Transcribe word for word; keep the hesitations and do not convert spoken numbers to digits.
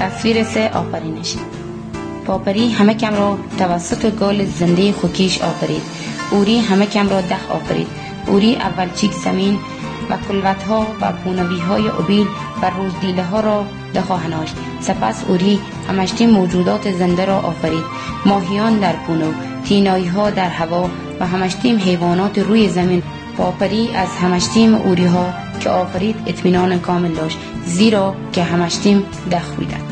تصویر سه آفرینش. پاپری همه کم را توسط گال زنده خوکیش آفرید. اوری همه کم را دخ آفرید. اوری اول چیک زمین و کلوت ها و پونوی های ابیل و روزدیله ها را دخواهناشت. سپس اوری همشتیم موجودات زنده را آفرید، ماهیان در پونو، تینایی ها در هوا و همشتیم حیوانات روی زمین. پاپری از همشتیم اوری ها که آفرید اطمینان کامل داشت، زیرا که همشتیم دخ بودند.